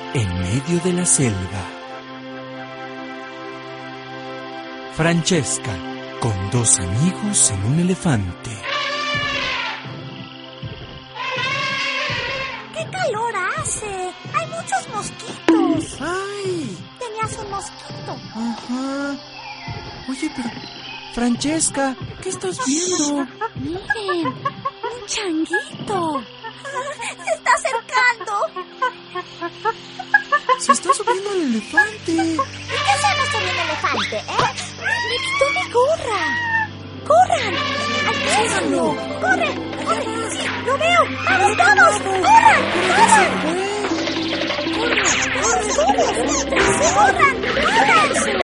en medio de la selva. Francesca, con dos amigos en un elefante. ¡Qué calor hace! ¡Hay muchos mosquitos! ¡Ay! Tenías un mosquito. Ajá. Oye, pero... Francesca, ¿qué estás viendo? Miren, un changuito. Se está acercando. Se está subiendo al elefante. ¿Y qué hacemos con un elefante, Me quitó mi gorra. ¡Corran! ¡Alcánzalo! ¡Corre! ¡Corre! ¡Sí, lo veo! ¡Vamos todos! ¡Corran! ¡Corran! ¡Corran! ¡Corran! ¡Corran! ¡Corran!